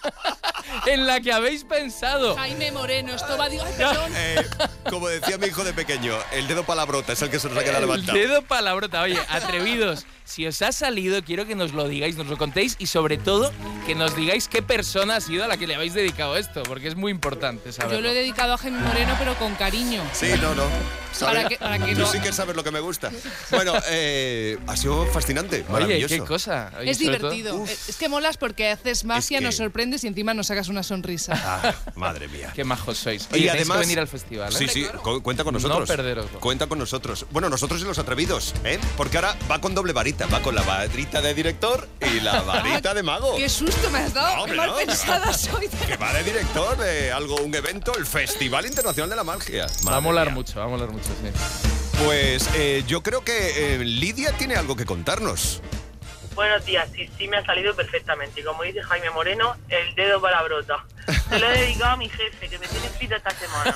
En la que habéis pensado. Jaime Moreno, esto va... Ay, perdón. Como decía mi hijo de pequeño, el dedo palabrota es el que se nos ha quedado levantado. El dedo palabrota. Oye, atrevidos, si os ha salido, quiero que nos lo digáis, nos lo contéis y sobre todo que nos digáis qué persona ha sido a la que le habéis dedicado esto, porque es muy importante saberlo. Yo lo he dedicado a Jaime Moreno, pero con cariño. Sí, no. Para que Tú sí que sabes lo que me gusta. Bueno, ha sido fascinante, maravilloso. Oye, qué cosa. Oye, es divertido. Es que molas porque haces magia, nos sorprendes y encima nos sacas una sonrisa. Ah, madre mía. Qué majos sois. Oye, y además, que venir al festival, ¿eh? Sí, cuenta con nosotros. No perderoslo. Cuenta con nosotros. Bueno, nosotros y los atrevidos, ¿eh? Porque ahora va con doble varita. Va con la varita de director y la varita de mago. ¡Qué susto me has dado! ¡Qué mal pensada soy! Que va de director de un evento, el Festival Internacional de la Magia. Va a molar mucho, sí. Pues yo creo que Lidia tiene algo que contarnos. Buenos días, sí me ha salido perfectamente. Y como dice Jaime Moreno, el dedo palabrota. Se lo he dedicado a mi jefe, que me tiene escrito esta semana.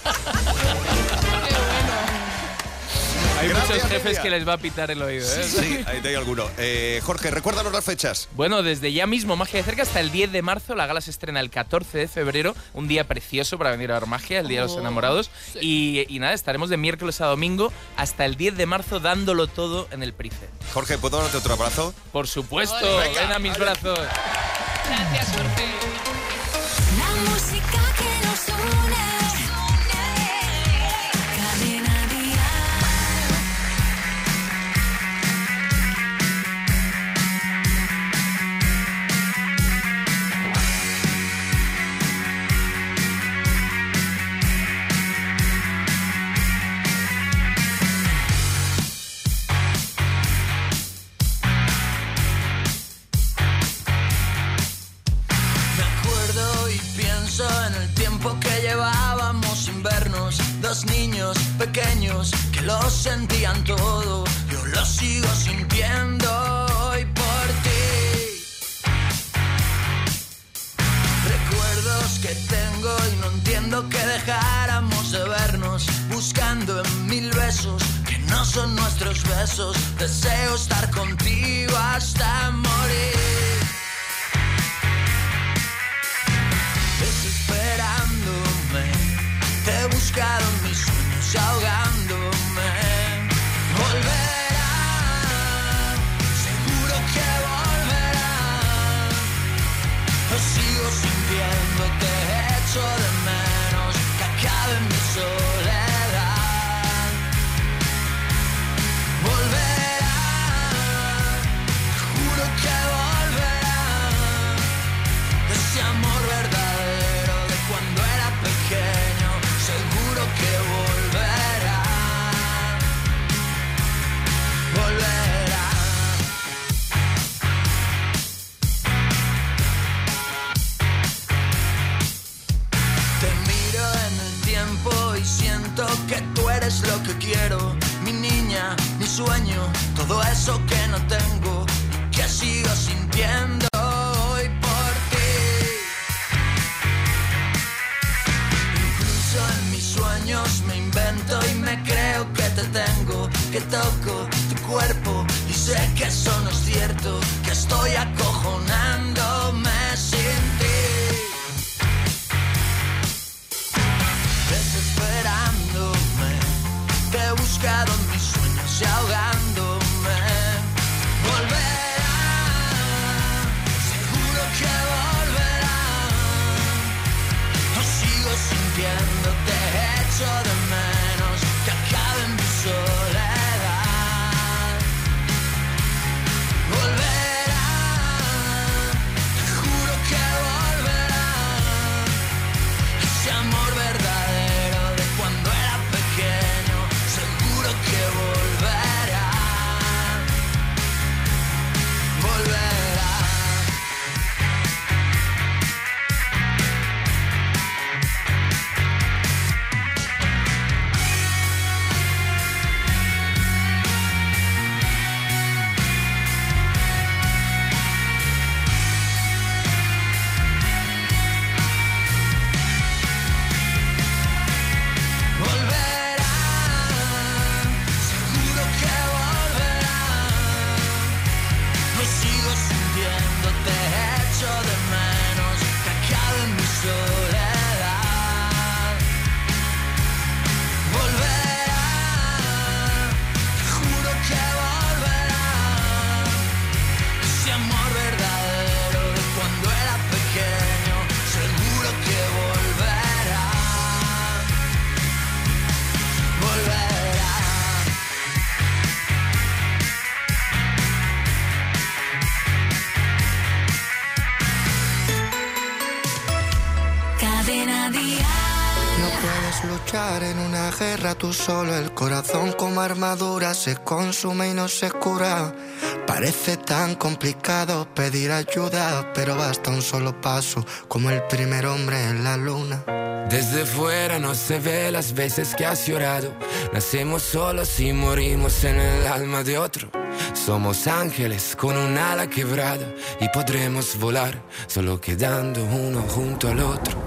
Hay muchos jefes que les va a pitar el oído, ¿eh? Sí, ahí hay alguno. Jorge, recuérdanos las fechas. Bueno, desde ya mismo, Magia de Cerca, hasta el 10 de marzo. La gala se estrena el 14 de febrero. Un día precioso para venir a ver magia, el Día de los Enamorados. Sí. Y nada, estaremos de miércoles a domingo hasta el 10 de marzo dándolo todo en el Price. Jorge, ¿puedo darte otro abrazo? Por supuesto, ven a mis brazos. Gracias, Jorge. La música que nos une. En el tiempo que llevábamos sin vernos, 2 niños pequeños que lo sentían todo, yo lo sigo sintiendo hoy por ti. Recuerdos que tengo y no entiendo que dejáramos de vernos, buscando en 1000 besos que no son nuestros besos. Deseo estar contigo hasta morir, desesperándome. Te he buscado en mis sueños y ahogándome. Volverá, seguro que volverá. Lo sigo sintiendo, te echo de menos, que acabe mi soledad. Volverá, juro que volverá. Ese amor verdadero de cuando era pequeño, seguro que volverá. Volverá. Te miro en el tiempo y siento que tú eres lo que quiero, mi niña, mi sueño, todo eso que no tengo y que sigo sintiendo hoy por ti. Incluso en mis sueños me invento y me creo que te tengo, que toco tu cuerpo y sé que eso no es cierto, que estoy acojonándome sin ti. Desesperándome, te he buscado en mis sueños y ahogándome. Volverá, seguro que volverá. Lo sigo sintiendo, te echo de menos, que acabe mi soledad. Volverá, te juro que volverá. Ese amor verdadero de cuando era pequeño, seguro que volverá. Volverá. Volverá, seguro que volverá. Lo sigo sintiendo, te echo de menos, que acabe mi soledad. Volverá, te juro que volverá. Ese amor verdadero de cuando era pequeño, seguro que volverá. Volverá. Cadena Dial. No puedes luchar en una guerra tú solo. El corazón como armadura se consume y no se cura. Parece tan complicado pedir ayuda, pero basta un solo paso, como el primer hombre en la luna. Desde fuera no se ve las veces que has llorado. Nacemos solos y morimos en el alma de otro. Somos ángeles con un ala quebrada y podremos volar solo quedando uno junto al otro.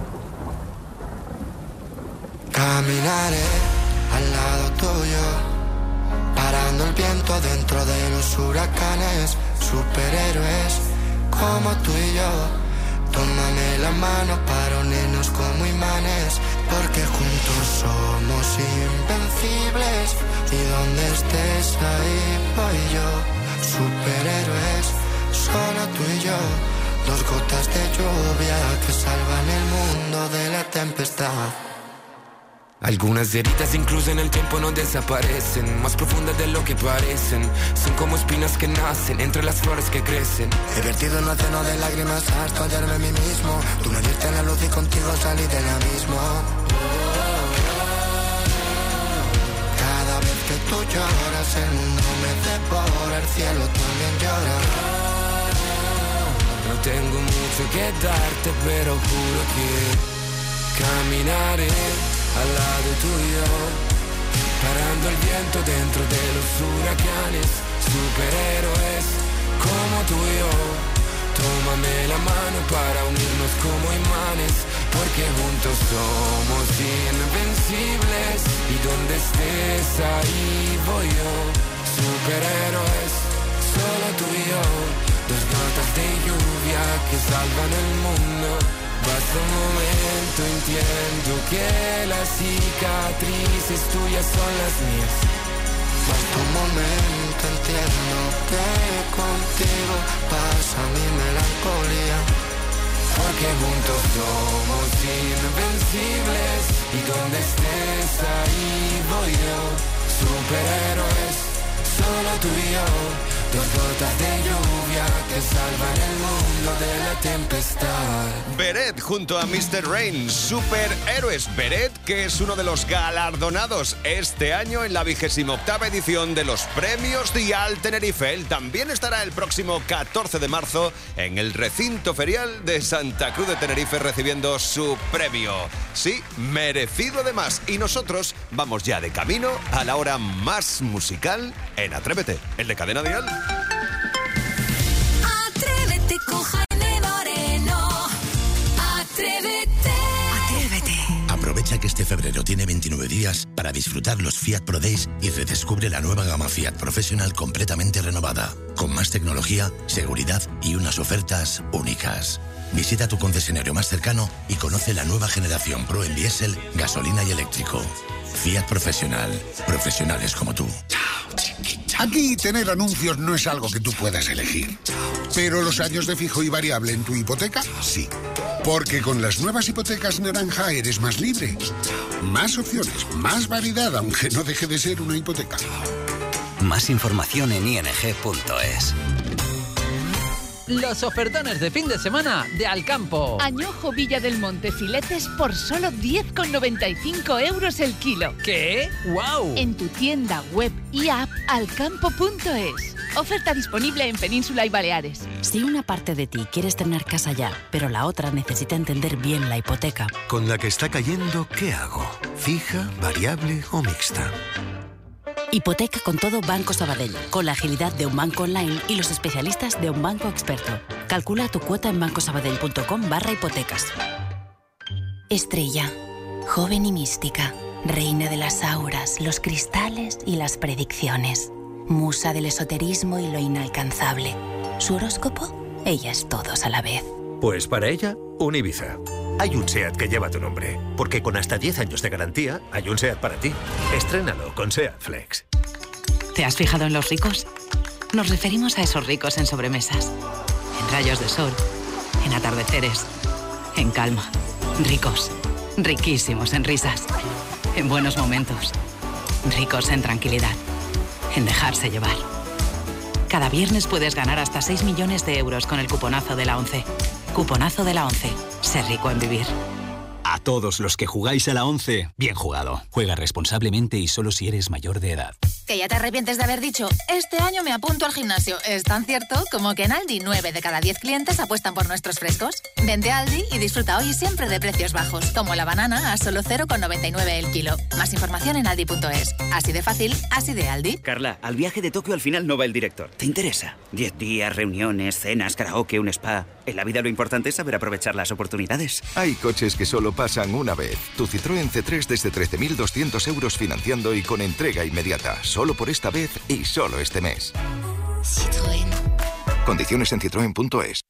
Caminaré al lado tuyo, parando el viento dentro de los huracanes. Superhéroes como tú y yo, tómame la mano para unirnos como imanes, porque juntos somos invencibles. Y donde estés ahí voy yo. Superhéroes, solo tú y yo, dos gotas de lluvia que salvan el mundo de la tempestad. Algunas heridas incluso en el tiempo no desaparecen, más profundas de lo que parecen. Son como espinas que nacen entre las flores que crecen. He vertido un océano de lágrimas hasta hallarme a mí mismo. Tú me diste la luz y contigo salí del abismo. Cada vez que tú lloras el mundo me devora, el cielo también llora. No tengo mucho que darte, pero juro que caminaré al lado tuyo, parando el viento dentro de los huracanes, superhéroes como tú y yo. Tómame la mano para unirnos como imanes, porque juntos somos invencibles. Y donde estés ahí voy yo. Superhéroes, solo tú y yo. Dos gotas de lluvia que salvan el mundo. Basta un momento, entiendo que las cicatrices tuyas son las mías. Basta un momento, entiendo que contigo pasa mi melancolía. Porque juntos somos invencibles. Y donde estés ahí voy yo. Superhéroes, solo tú y yo. Dos gotas de lluvia que salvan el mundo de la tempestad. Beret junto a Mr. Rain, Superhéroes. Beret, que es uno de los galardonados este año en la 28ª edición de los Premios Dial Tenerife. Él también estará el próximo 14 de marzo en el recinto ferial de Santa Cruz de Tenerife recibiendo su premio. Sí, merecido además. Y nosotros vamos ya de camino a la hora más musical en Atrévete, el de Cadena Dial. Atrévete con Jaime Moreno. Atrévete. Atrévete. Aprovecha que este febrero tiene 29 días para disfrutar los Fiat Pro Days y redescubre la nueva gama Fiat Professional completamente renovada, con más tecnología, seguridad y unas ofertas únicas. Visita tu concesionario más cercano y conoce la nueva generación Pro en diésel, gasolina y eléctrico. Fiat Professional. Profesionales como tú. Aquí tener anuncios no es algo que tú puedas elegir. Pero los años de fijo y variable en tu hipoteca, sí. Porque con las nuevas hipotecas naranja eres más libre. Más opciones, más variedad, aunque no deje de ser una hipoteca. Más información en ing.es. Los ofertones de fin de semana de Alcampo. Añojo Villa del Monte filetes por solo 10,95 euros el kilo. ¿Qué? ¡Wow! En tu tienda web y app alcampo.es. Oferta disponible en Península y Baleares. Si una parte de ti quiere estrenar casa ya, pero la otra necesita entender bien la hipoteca. Con la que está cayendo, ¿qué hago? ¿Fija, variable o mixta? Hipoteca con todo Banco Sabadell, con la agilidad de un banco online y los especialistas de un banco experto. Calcula tu cuota en bancosabadell.com/hipotecas. Estrella, joven y mística, reina de las auras, los cristales y las predicciones. Musa del esoterismo y lo inalcanzable. ¿Su horóscopo? Ella es todos a la vez. Pues para ella, un Ibiza. Hay un SEAT que lleva tu nombre, porque con hasta 10 años de garantía, hay un SEAT para ti. Estrénalo con SEAT Flex. ¿Te has fijado en los ricos? Nos referimos a esos ricos en sobremesas, en rayos de sol, en atardeceres, en calma. Ricos, riquísimos en risas, en buenos momentos, ricos en tranquilidad, en dejarse llevar. Cada viernes puedes ganar hasta 6 millones de euros con el cuponazo de la 11. Cuponazo de la 11. Ser rico en vivir. A todos los que jugáis a la 11, bien jugado. Juega responsablemente y solo si eres mayor de edad. ¿Que ya te arrepientes de haber dicho, este año me apunto al gimnasio? Es tan cierto como que en Aldi 9 de cada 10 clientes apuestan por nuestros frescos. Vente a Aldi y disfruta hoy siempre de precios bajos, como la banana a solo 0,99 el kilo. Más información en aldi.es. Así de fácil, así de Aldi. Carla, al viaje de Tokio al final no va el director. ¿Te interesa? 10 días, reuniones, cenas, karaoke, un spa. En la vida lo importante es saber aprovechar las oportunidades. Hay coches que solo pasan una vez. Tu Citroën C3 desde 13.200 euros financiando y con entrega inmediata. Solo por esta vez y solo este mes. Citroën. Condiciones en citroen.es.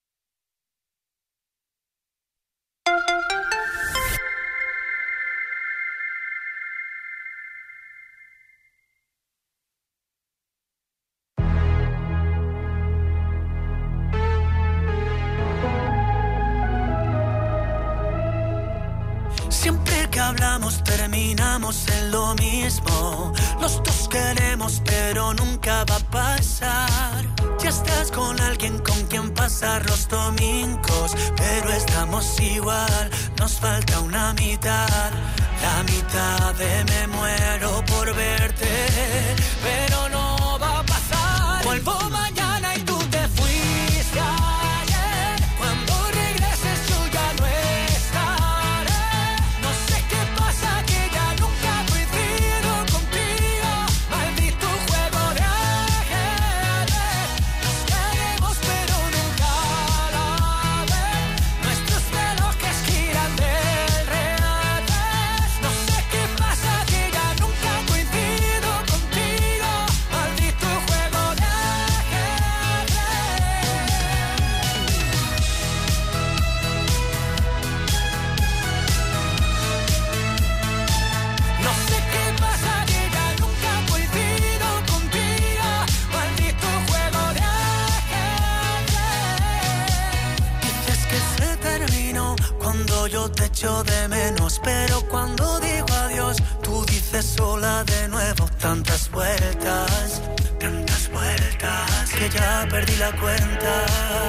Siempre que hablamos terminamos en lo mismo. Los dos queremos pero nunca va a pasar. Ya estás con alguien con quien pasar los domingos, pero estamos igual, nos falta una mitad. La mitad de me muero por verte, pero no va a pasar. Vuelvo mañana y tú te fuiste ayer. Cuando regreses yo ya no estaré. No sé qué pasa, que ya nunca coincido con yo te echo de menos, pero cuando digo adiós, tú dices sola de nuevo. Tantas vueltas, que ya perdí la cuenta.